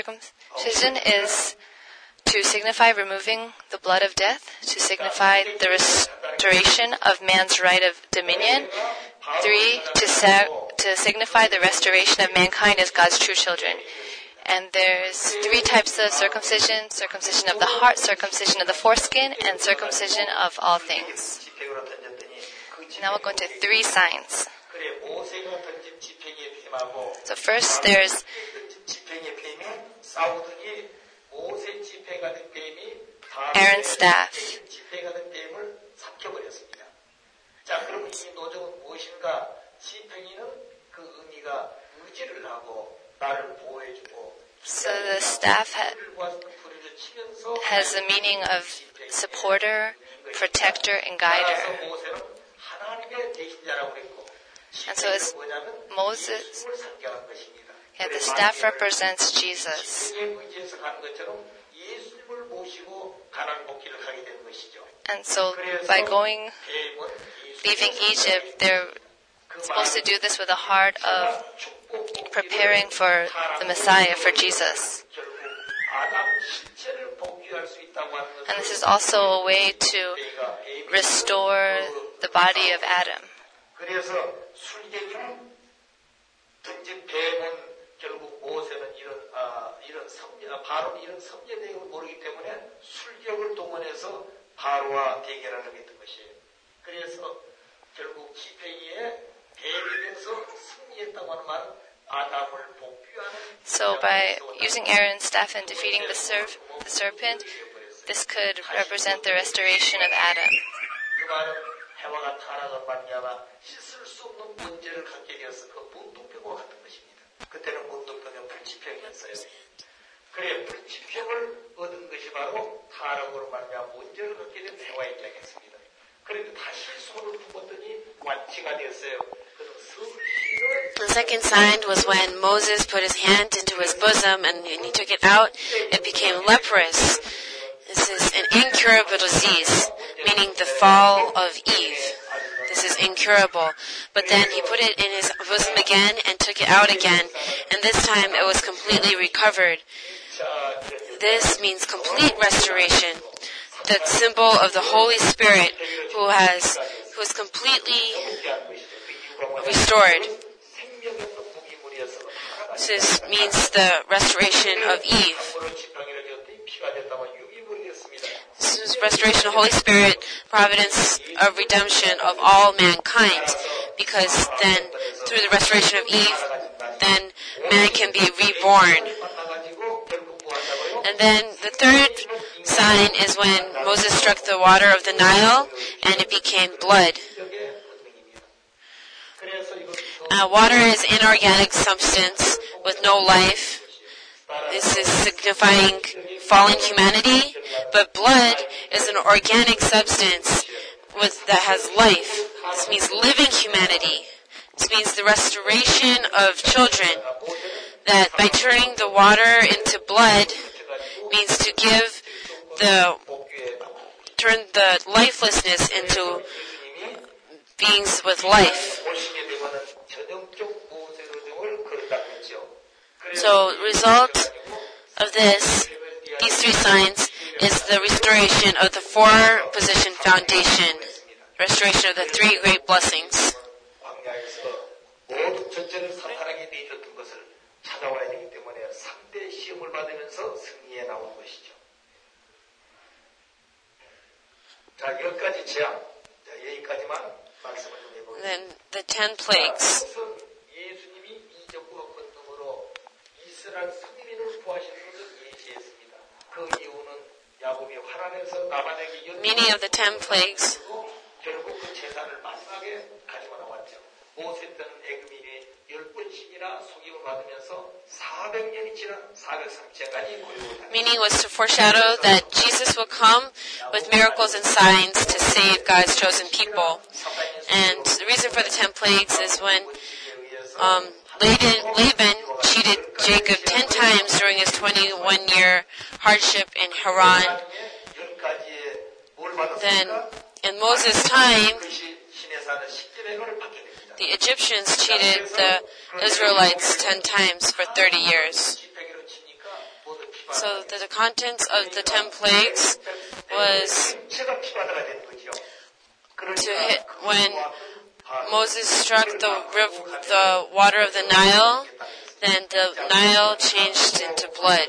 is to signify removing the blood of death, to signify the restoration of man's right of dominion. 3, to signify the restoration of mankind as God's true children. And there's 3 types of circumcision: circumcision of the heart, circumcision of the foreskin, and circumcision of all things. 지팡이로 던졌더니 그 Now we'll go into 3 signs. 그래 모세가 던진 지팡이의 뱀하고 So first there's 던진 지팡이의 뱀이 싸우더니 모세 지팡이가 된 뱀이 Aaron's staff. 지팡이가 된 뱀을 삼켜버렸습니다. 자, 그럼 이 노정은 무엇인가? 지팡이는 그 의미가 의지를 하고 나를 보호해주고 So the staff 불을 치면서 has the meaning of supporter, protector, and guider. 따라서 모세는 하나님의 대신자라고 그랬고 And so it's 뭐냐면 Moses, 예수를 상징한 것입니다. the staff represents Jesus. 예수의 의지에서 가는 것처럼 예수님을 모시고 가난 복기를 가게 되는 것이죠. And so 그래서 by going, 뱀은 leaving Egypt, they're supposed to do this with a heart of preparing for the Messiah, for Jesus. And this is also a way to restore the body of Adam. 그래서 술객은 던진 뱀은 결국 모세는 바로는 이런 섭리 내용을 모르기 때문에 술객을 동원해서 바로와 대결하는 게 있던 것이에요. 그래서 결국 지팡이에 뱀이면서 승리했다고 하는 말은 아담을 복귀하는. So by using Aaron's staff and defeating the serpent, this could represent the restoration of Adam. 그 말은 해와가 타락을 말미암아 씻을 수 없는 문제를 갖게 되어서 그 문둥병과 같은 것입니다. 그때는 문둥병은 불치병이었어요. 그래 불치병을 얻은 것이 바로 타락으로 말미암아 문제를 갖게 된 해와의 입장이었습니다. 그런데 다시 손을 품었더니 완치가 되었어요. The second sign was when Moses put his hand into his bosom and he took it out, it became leprous. This is an incurable disease, meaning the fall of Eve. This is incurable. But then he put it in his bosom again and took it out again, and this time it was completely recovered. This means complete restoration, the symbol of the Holy Spirit who is completely restored. This means the restoration of Eve. This is restoration of Holy Spirit, providence of redemption of all mankind. Because then, through the restoration of Eve, then man can be reborn. And then the third sign is when Moses struck the water of the Nile and it became blood. Water is inorganic substance with no life. This is signifying fallen humanity, but blood is an organic substance that has life. This means living humanity. This means the restoration of children. That by turning the water into blood means to turn the lifelessness into beings with life. So, the result of these three signs, is the restoration of the four-position foundation, restoration of the three great blessings. Then the 10 plagues. Meaning of the 10 plagues. Meaning was to foreshadow that Jesus will come with miracles and signs to save God's chosen people. And the reason for the 10 plagues is when Laban cheated Jacob 10 times during his 21-year hardship in Haran. Then, in Moses' time, the Egyptians cheated the Israelites 10 times for 30 years. So the contents of the 10 plagues was to hit when Moses struck the water of the Nile, then the Nile changed into blood.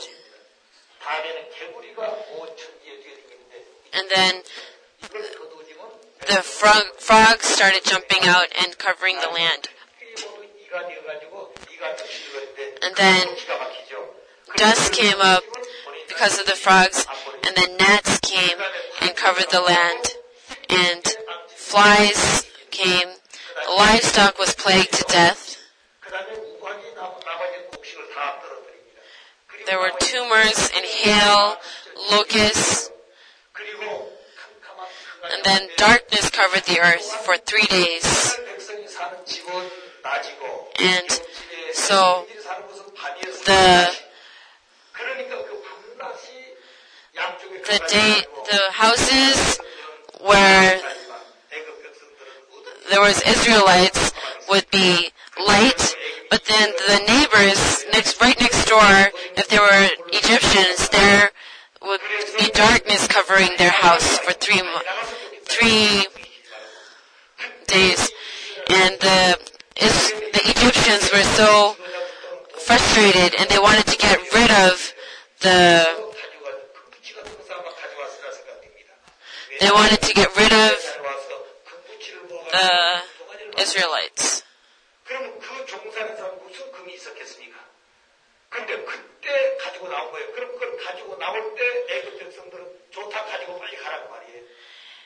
And then the frogs started jumping out and covering the land. And then dust came up because of the frogs, and then gnats came and covered the land, and flies came. The livestock was plagued to death. There were tumors and hail, locusts, and then darkness covered the earth for 3 days. And so the houses where there was Israelites would be light, but then the neighbors right next door, if there were Egyptians, there would be darkness covering their house for 3 days. And the Egyptians were so frustrated, and they wanted to get rid of the Israelites.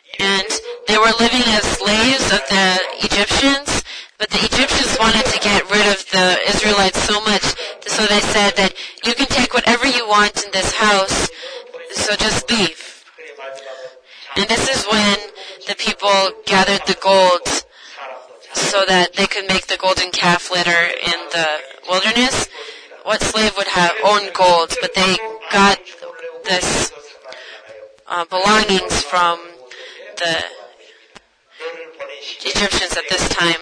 And they were living as slaves of the Egyptians, but the Egyptians wanted to get rid of the Israelites so much, so they said that you can take whatever you want in this house, so just leave. And this is when the people gathered the gold so that they could make the golden calf later in the wilderness. What slave would have owned gold, but they got this belongings from the Egyptians at this time.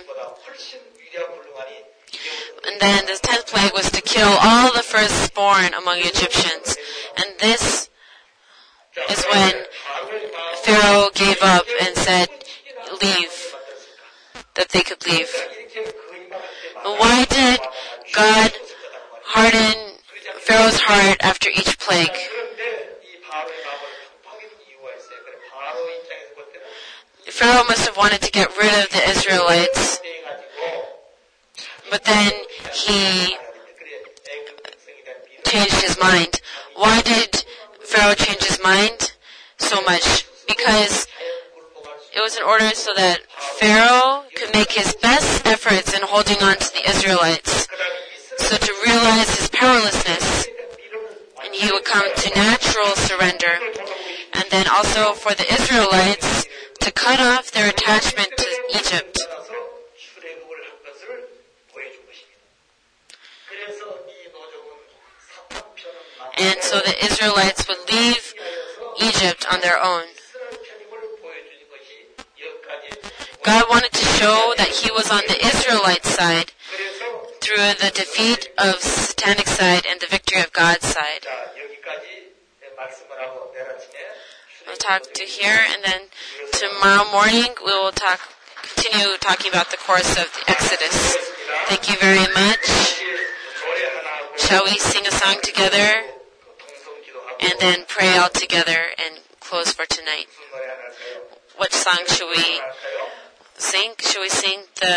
And then the 10th plague was to kill all the firstborn among Egyptians. And this is when Pharaoh gave up and said, leave, that they could leave. But why did God harden Pharaoh's heart after each plague? Pharaoh must have wanted to get rid of the Israelites, but then he changed his mind. Why did Pharaoh change his mind so much? Because it was in order so that Pharaoh could make his best efforts in holding on to the Israelites, so to realize his powerlessness, and he would come to natural surrender, and then also for the Israelites to cut off their attachment to Egypt. And so the Israelites would leave Egypt on their own. God wanted to show that He was on the Israelite side through the defeat of satanic side and the victory of God's side. We'll talk to here, and then tomorrow morning we will continue talking about the course of the Exodus. Thank you very much. Shall we sing a song together and then pray all together and close for tonight? What song should we sing? Should we sing the